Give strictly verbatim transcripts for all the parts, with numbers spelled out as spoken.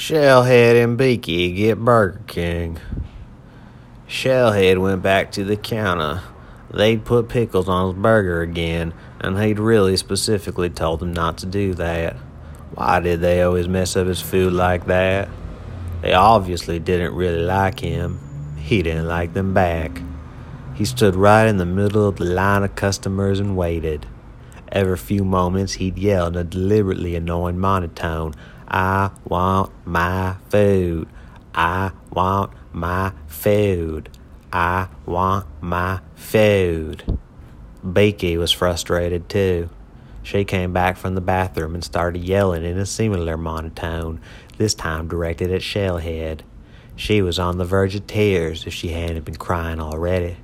Shellhead and Beaky get Burger King. Shellhead went back to the counter. They'd put pickles on his burger again, and he'd really specifically told them not to do that. Why did they always mess up his food like that? They obviously didn't really like him. He didn't like them back. He stood right in the middle of the line of customers and waited. Every few moments he'd yell in a deliberately annoying monotone, "I want my food. I want my food. I want my food." Beaky was frustrated too. She came back from the bathroom and started yelling in a similar monotone, this time directed at Shellhead. She was on the verge of tears if she hadn't been crying already.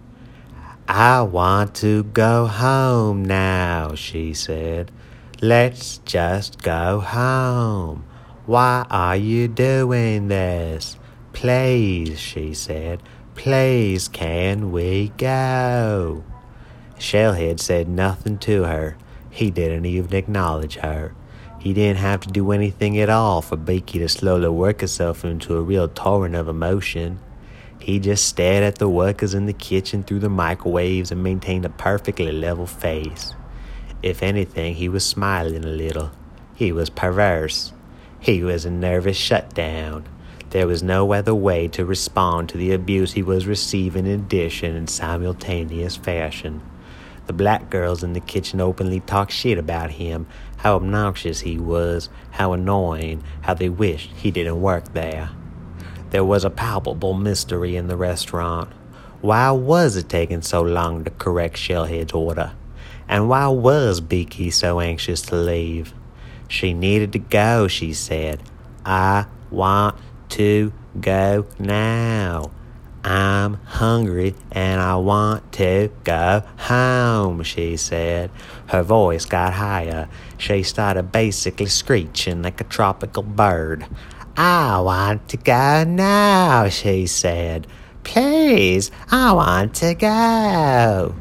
"I want to go home now," she said. "Let's just go home. Why are you doing this? Please," she said. "Please, can we go?" Shellhead said nothing to her. He didn't even acknowledge her. He didn't have to do anything at all for Beaky to slowly work herself into a real torrent of emotion. He just stared at the workers in the kitchen through the microwaves and maintained a perfectly level face. If anything, he was smiling a little. He was perverse. He was a nervous shutdown. There was no other way to respond to the abuse he was receiving in addition in simultaneous fashion. The black girls in the kitchen openly talked shit about him, how obnoxious he was, how annoying, how they wished he didn't work there. There was a palpable mystery in the restaurant. Why was it taking so long to correct Shellhead's order? And why was Beaky so anxious to leave? She needed to go, she said. "I want to go now. I'm hungry and I want to go home," she said. Her voice got higher. She started basically screeching like a tropical bird. "I want to go now," she said. "Please, I want to go."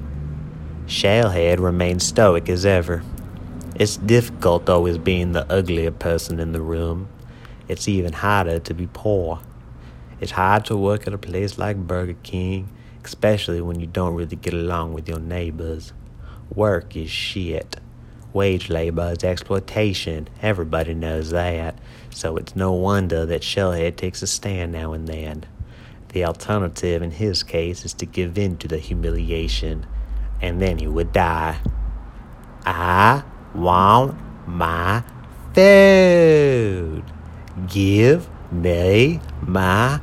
Shellhead remained stoic as ever. It's difficult always being the uglier person in the room. It's even harder to be poor. It's hard to work at a place like Burger King, especially when you don't really get along with your neighbors. Work is shit. Wage labor is exploitation. Everybody knows that. So it's no wonder that Shellhead takes a stand now and then. The alternative in his case is to give in to the humiliation, and then he would die. "I want my food. Give me my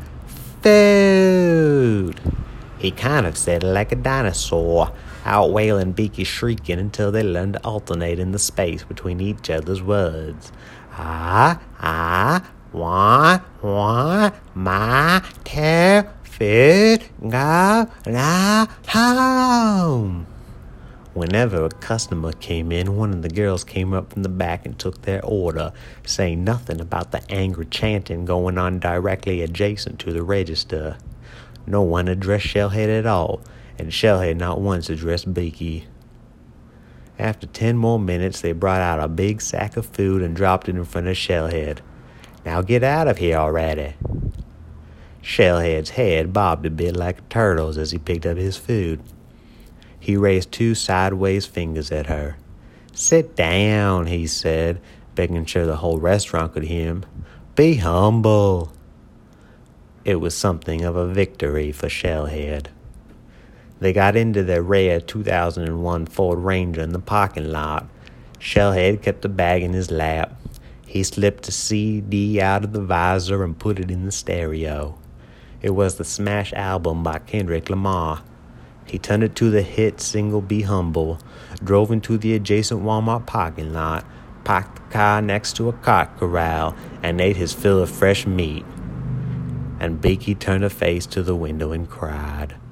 food." He kind of said it like a dinosaur, outwailing Beaky shrieking until they learned to alternate in the space between each other's words. "I, I want, want my two food. Go now home." Whenever a customer came in, one of the girls came up from the back and took their order, saying nothing about the angry chanting going on directly adjacent to the register. No one addressed Shellhead at all, and Shellhead not once addressed Beaky. After ten more minutes, they brought out a big sack of food and dropped it in front of Shellhead. "Now get out of here already." Shellhead's head bobbed a bit like a turtle's as he picked up his food. He raised two sideways fingers at her. "Sit down," he said, making sure the whole restaurant could hear him. "Be humble." It was something of a victory for Shellhead. They got into their rare two thousand one Ford Ranger in the parking lot. Shellhead kept the bag in his lap. He slipped a C D out of the visor and put it in the stereo. It was the smash album by Kendrick Lamar. He turned it to the hit single "Be Humble," drove into the adjacent Walmart parking lot, parked the car next to a cart corral, and ate his fill of fresh meat. And Beaky turned her face to the window and cried.